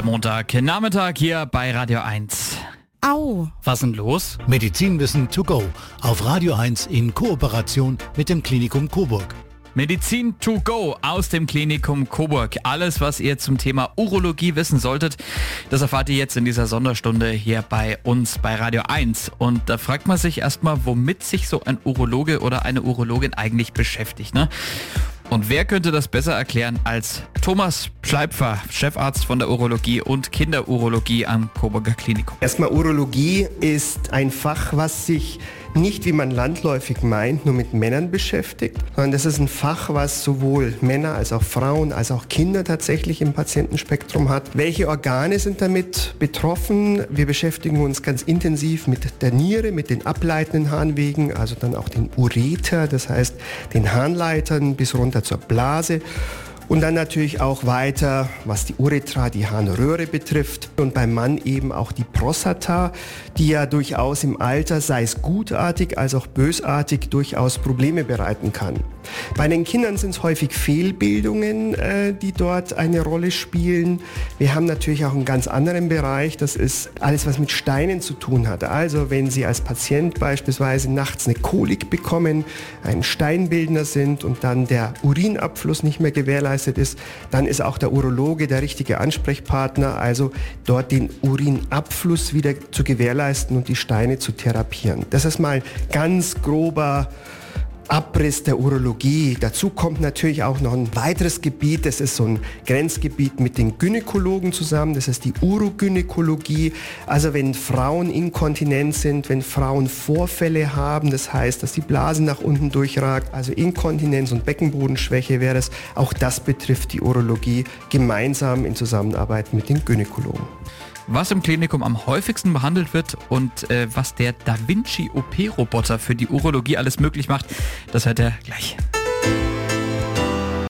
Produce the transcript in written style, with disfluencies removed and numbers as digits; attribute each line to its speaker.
Speaker 1: Montag, Nachmittag hier bei Radio 1.
Speaker 2: Au.
Speaker 1: Was ist denn los?
Speaker 3: Medizinwissen to go auf Radio 1 in Kooperation mit dem Klinikum Coburg.
Speaker 1: Medizin to go aus dem Klinikum Coburg. Alles, was ihr zum Thema Urologie wissen solltet, das erfahrt ihr jetzt in dieser Sonderstunde hier bei uns bei Radio 1. Und da fragt man sich erstmal, womit sich so ein Urologe oder eine Urologin eigentlich beschäftigt, ne? Und wer könnte das besser erklären als Thomas Schleipfer, Chefarzt von der Urologie und Kinderurologie am Coburger Klinikum.
Speaker 4: Erstmal, Urologie ist ein Fach, was sich nicht, wie man landläufig meint, nur mit Männern beschäftigt, sondern das ist ein Fach, was sowohl Männer als auch Frauen als auch Kinder tatsächlich im Patientenspektrum hat. Welche Organe sind damit betroffen? Wir beschäftigen uns ganz intensiv mit der Niere, mit den ableitenden Harnwegen, also dann auch den Ureter, das heißt den Harnleitern bis runter zur Blase. Und dann natürlich auch weiter, was die Uretra, die Harnröhre betrifft. Und beim Mann eben auch die Prostata, die ja durchaus im Alter, sei es gutartig als auch bösartig, durchaus Probleme bereiten kann. Bei den Kindern sind es häufig Fehlbildungen, die dort eine Rolle spielen. Wir haben natürlich auch einen ganz anderen Bereich, das ist alles, was mit Steinen zu tun hat. Also wenn Sie als Patient beispielsweise nachts eine Kolik bekommen, einen Steinbildner sind und dann der Urinabfluss nicht mehr gewährleistet ist, dann ist auch der Urologe der richtige Ansprechpartner, also dort den Urinabfluss wieder zu gewährleisten und die Steine zu therapieren. Das ist mal ganz grober Abriss der Urologie. Dazu kommt natürlich auch noch ein weiteres Gebiet, das ist so ein Grenzgebiet mit den Gynäkologen zusammen, das ist die Urogynäkologie. Also wenn Frauen inkontinent sind, wenn Frauen Vorfälle haben, das heißt, dass die Blase nach unten durchragt, also Inkontinenz und Beckenbodenschwäche wäre es, auch das betrifft die Urologie gemeinsam in Zusammenarbeit mit den Gynäkologen.
Speaker 1: Was im Klinikum am häufigsten behandelt wird und was der Da Vinci OP-Roboter für die Urologie alles möglich macht, das hört ihr gleich.